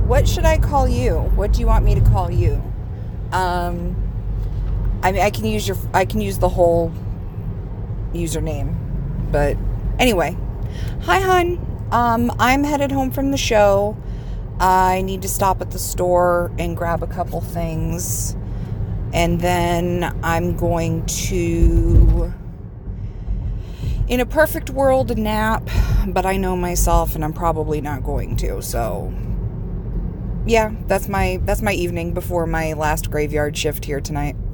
What should I call you? What do you want me to call you? I mean, I can use the whole username, but anyway. Hi, hon. I'm headed home from the show. I need to stop at the store and grab a couple things, and then I'm going to, in a perfect world, nap, but I know myself and I'm probably not going to, so yeah, that's my evening before my last graveyard shift here tonight.